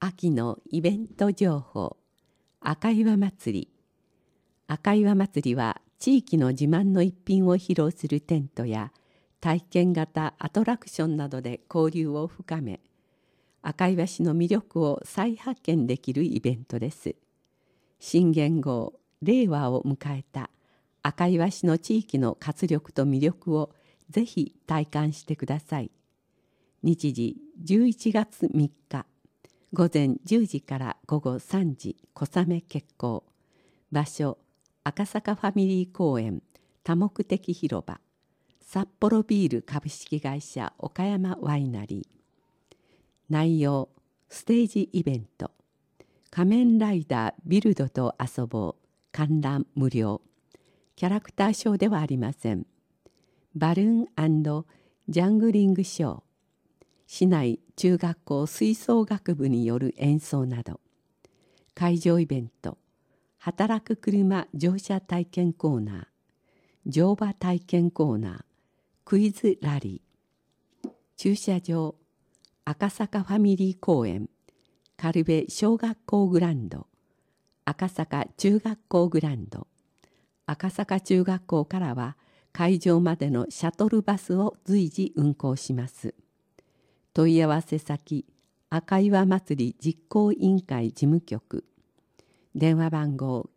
秋のイベント情報、赤岩祭り。赤岩祭りは地域の自慢の一品を披露するテントや体験型アトラクションなどで交流を深め、赤岩市の魅力を再発見できるイベントです。新元号、令和を迎えた赤岩市の地域の活力と魅力をぜひ体感してください。日時11月3日、午前10時から午後3時、小雨決行。場所、赤坂ファミリー公園多目的広場、札幌ビール株式会社岡山ワイナリー。内容、ステージイベント、仮面ライダービルドと遊ぼう、観覧無料。キャラクターショーではありません。バルーン&ジャングリングショー、市内中学校吹奏楽部による演奏など。会場イベント、働く車乗車体験コーナー、乗馬体験コーナー、クイズラリー。駐車場、赤坂ファミリー公園、軽部小学校グランド、赤坂中学校グランド。赤坂中学校からは会場までのシャトルバスを随時運行します。問い合わせ先、赤岩祭り実行委員会事務局。電話番号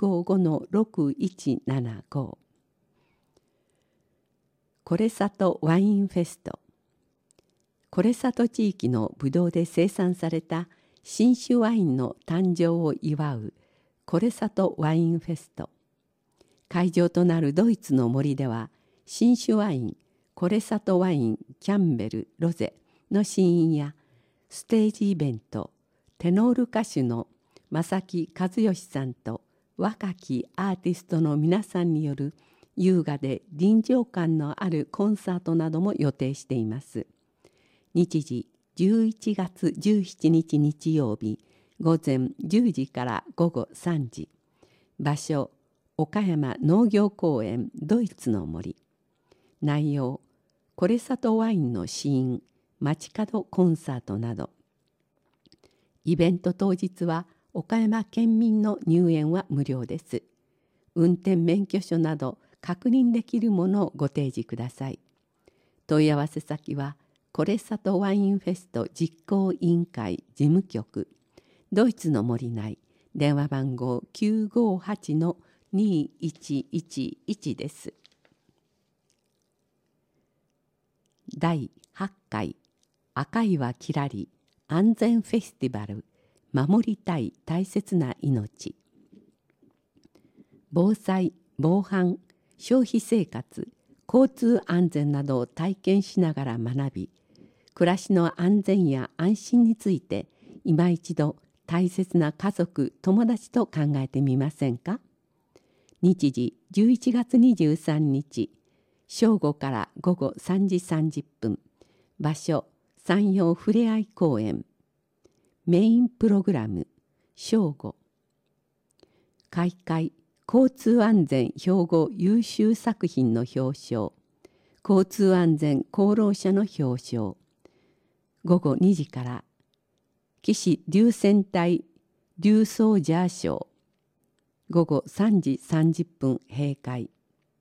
955-6175。これさとワインフェスト。これさと地域のぶどうで生産された新種ワインの誕生を祝うこれさとワインフェスト。会場となるドイツの森では、新種ワインこれさとワインキャンベルロゼの試飲やステージイベント、テノール歌手の正木和義さんと若きアーティストの皆さんによる優雅で臨場感のあるコンサートなども予定しています。日時11月17日日曜日午前10時から午後3時。場所、岡山農業公園ドイツの森。内容、これさとワインの試飲、街角コンサートなど。イベント当日は岡山県民の入園は無料です。運転免許証など確認できるものをご提示ください。問い合わせ先はこれさとワインフェスト実行委員会事務局、ドイツの森内。電話番号 958-2111 です。第8回赤岩きらり安全フェスティバル、守りたい大切な命。防災・防犯、消費生活、交通安全などを体験しながら学び、暮らしの安全や安心について今一度大切な家族・友達と考えてみませんか。日時11月23日、正午から午後3時30分。場所、山陽ふれあい公園。メインプログラム、正午。開会、交通安全標語優秀作品の表彰。交通安全功労者の表彰。午後2時から、騎士竜戦隊竜ソージャー賞。午後3時30分閉会。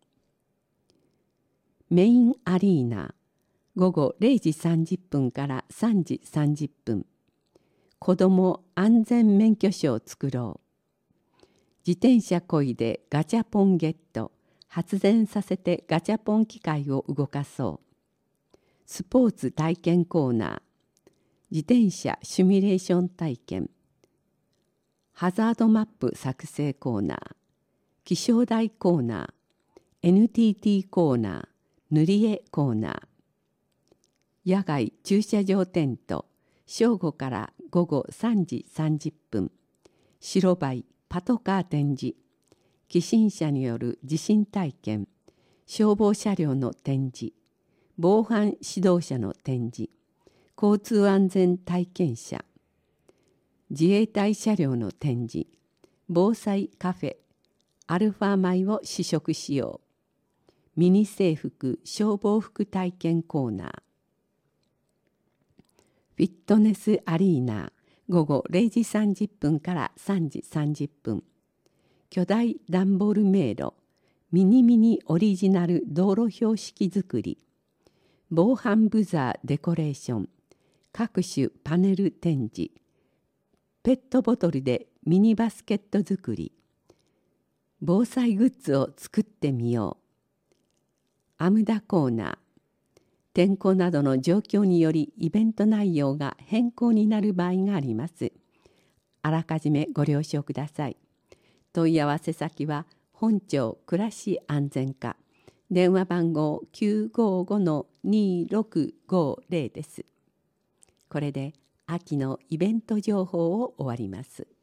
メインアリーナ、午後0時30分から3時30分。子ども安全免許証を作ろう。自転車こいでガチャポンゲット、発電させてガチャポン機械を動かそう。スポーツ体験コーナー、自転車シミュレーション体験。ハザードマップ作成コーナー、気象台コーナー、NTT コーナー、塗り絵コーナー。野外駐車場テント、正午から午後3時30分。白バイパトカー展示。起震車による地震体験。消防車両の展示。防犯指導者の展示。交通安全体験車。自衛隊車両の展示。防災カフェ。アルファ米を試食しよう。ミニ制服消防服体験コーナー。フィットネスアリーナ、 午後0時30分から3時30分、巨大段ボール迷路、ミニミニオリジナル道路標識作り、防犯ブザーデコレーション、各種パネル展示、ペットボトルでミニバスケット作り、防災グッズを作ってみよう、アムダコーナー、天候などの状況によりイベント内容が変更になる場合があります。あらかじめご了承ください。問い合わせ先は本庁暮らし安全課、電話番号 955-2650 です。これで秋のイベント情報を終わります。